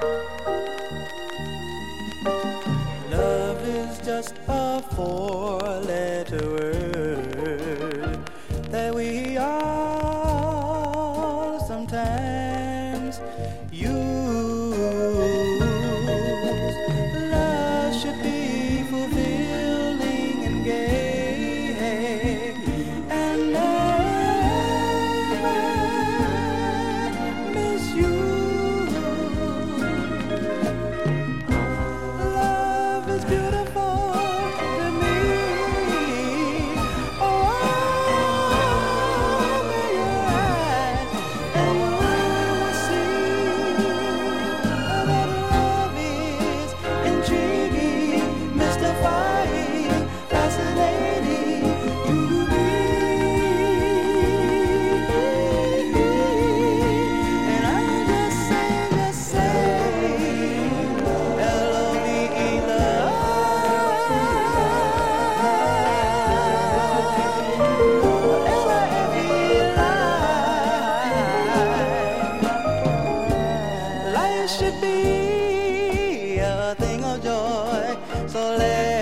Love is just a four-letter word that we all sometimes use. Love should be fulfilling and gay and never misuse. Love is beautiful to me. Oh, open your eyes and you will see that love is intriguing, mystifying, fascinating to me. And I just say, L-O-V-E, love. L-I-F-E, life. Life should be a thing of joy, so let